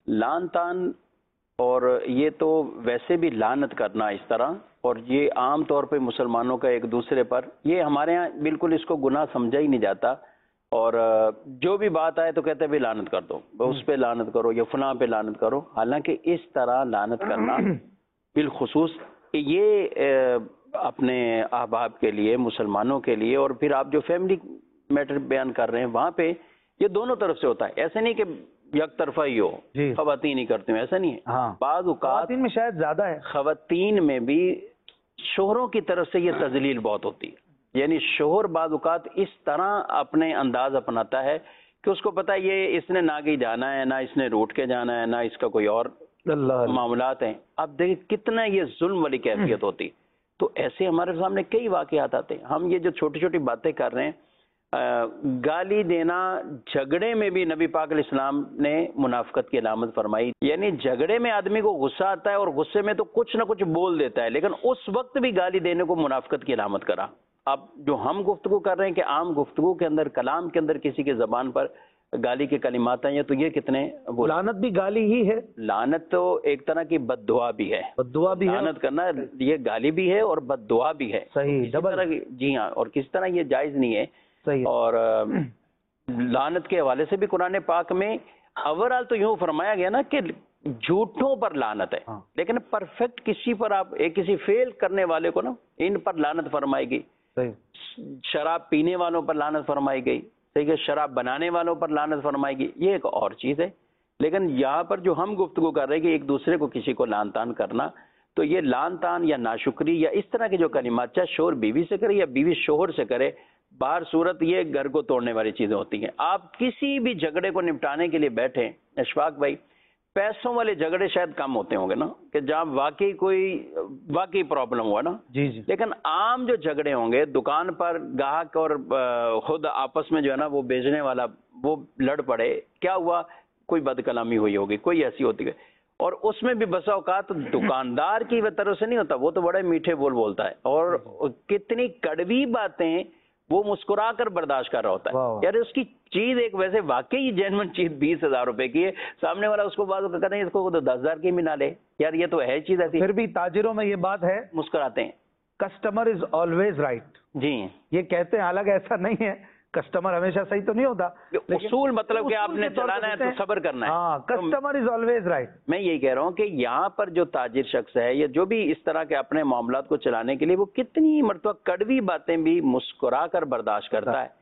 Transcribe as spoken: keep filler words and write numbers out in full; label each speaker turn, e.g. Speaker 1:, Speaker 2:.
Speaker 1: Lawn تان اور یہ تو ویسے بھی لعنت کرنا اس طرح، اور یہ عام طور پہ مسلمانوں کا ایک دوسرے پر، یہ ہمارے ہاں بالکل اس کو گناہ سمجھا ہی نہیں جاتا، اور جو بھی بات آئے تو کہتے ہیں بھی لعنت کر دو، اس پہ لعنت کرو یا فلاں پہ لعنت کرو. حالانکہ اس طرح لعنت کرنا بالخصوص یہ اپنے احباب کے لیے، مسلمانوں کے لیے، اور پھر آپ جو فیملی میٹر بیان کر رہے ہیں وہاں پہ یہ دونوں طرف سے ہوتا ہے. ایسے نہیں کہ یک طرفہ ہی ہو
Speaker 2: جی.
Speaker 1: خواتین ہی کرتے ہیں، ایسا نہیں ہے.
Speaker 2: ہاں.
Speaker 1: بعض اوقات
Speaker 2: خواتین میں شاید زیادہ ہے،
Speaker 1: خواتین میں بھی شوہروں کی طرف سے یہ تذلیل بہت ہوتی ہے. یعنی شوہر بعض اوقات اس طرح اپنے انداز اپناتا ہے کہ اس کو پتا ہے یہ اس نے نہ کہیں جانا ہے، نہ اس نے روٹ کے جانا ہے، نہ اس کا کوئی اور
Speaker 2: اللہ
Speaker 1: معاملات ہیں. اب دیکھیں کتنا یہ ظلم والی کیفیت ہوتی. تو ایسے ہمارے سامنے کئی واقعات آتے ہیں. ہم یہ جو چھوٹی چھوٹی باتیں کر رہے ہیں، گالی دینا جھگڑے میں بھی نبی پاک علیہ السلام نے منافقت کی علامت فرمائی. یعنی جھگڑے میں آدمی کو غصہ آتا ہے اور غصے میں تو کچھ نہ کچھ بول دیتا ہے، لیکن اس وقت بھی گالی دینے کو منافقت کی علامت کرا. اب جو ہم گفتگو کر رہے ہیں کہ عام گفتگو کے اندر، کلام کے اندر کسی کے زبان پر گالی کے کلمات ہیں، تو یہ کتنے
Speaker 2: لعنت بھی گالی ہی ہے.
Speaker 1: لعنت تو ایک طرح کی بد دعا بھی ہے.
Speaker 2: بد دعا بھی ہے.
Speaker 1: لعنت کرنا یہ گالی بھی ہے اور بد دعا بھی ہے.
Speaker 2: صحیح. ڈبل.
Speaker 1: جی ہاں. اور کس طرح یہ جائز نہیں ہے.
Speaker 2: صحیح.
Speaker 1: اور لعنت کے حوالے سے بھی قرآن پاک میں اوورال تو یوں فرمایا گیا نا کہ جھوٹوں پر لعنت ہے، لیکن پرفیکٹ کسی پر آپ ایک کسی فیل کرنے والے کو نا ان پر لعنت فرمائی گئی. شراب پینے والوں پر لعنت فرمائی گئی، ٹھیک ہے، شراب بنانے والوں پر لعنت فرمائی گئی، یہ ایک اور چیز ہے. لیکن یہاں پر جو ہم گفتگو کر رہے ہیں کہ ایک دوسرے کو کسی کو لعن طعن کرنا، تو یہ لعن طعن یا ناشکری یا اس طرح کے جو کلمات، چاہے شوہر بیوی سے کرے یا بیوی شوہر سے کرے، باہر صورت یہ گھر کو توڑنے والی چیزیں ہوتی ہیں. آپ کسی بھی جھگڑے کو نپٹانے کے لیے بیٹھیں اشفاق بھائی، پیسوں والے جھگڑے شاید کم ہوتے ہوں گے نا، کہ جہاں واقعی کوئی واقعی پرابلم ہوا نا.
Speaker 2: جی جی.
Speaker 1: لیکن عام جو جھگڑے ہوں گے دکان پر، گاہک اور خود آپس میں جو ہے نا وہ بیچنے والا وہ لڑ پڑے، کیا ہوا، کوئی بد کلامی ہوئی ہوگی، کوئی ایسی ہوتی ہے، اور اس میں بھی بسا اوقات دکاندار کی طرف سے نہیں ہوتا، وہ تو بڑے میٹھے بول بولتا ہے، اور کتنی کڑوی باتیں وہ مسکرا کر برداشت کر رہا ہوتا ہے. یار اس کی چیز ایک ویسے واقعی جینوئن چیز بیس ہزار روپے کی ہے، سامنے والا اس کو بات کہتے ہیں اس کو تو دس ہزار کی بھی نہ لے، یار یہ تو ہے چیز ایسی،
Speaker 2: پھر بھی تاجروں میں یہ بات ہے،
Speaker 1: مسکراتے ہیں.
Speaker 2: Customer is always right.
Speaker 1: جی
Speaker 2: یہ کہتے ہیں، حالانکہ ایسا نہیں ہے، کسٹمر ہمیشہ صحیح تو نہیں ہوتا.
Speaker 1: اصول مطلب کہ آپ نے چلانا ہے تو صبر کرنا ہے.
Speaker 2: ہاں، کسٹمر از آلویز رائٹ.
Speaker 1: میں یہی کہہ رہا ہوں کہ یہاں پر جو تاجر شخص ہے یا جو بھی اس طرح کے اپنے معاملات کو چلانے کے لیے وہ کتنی مرتبہ کڑوی باتیں بھی مسکرا کر برداشت کرتا ہے.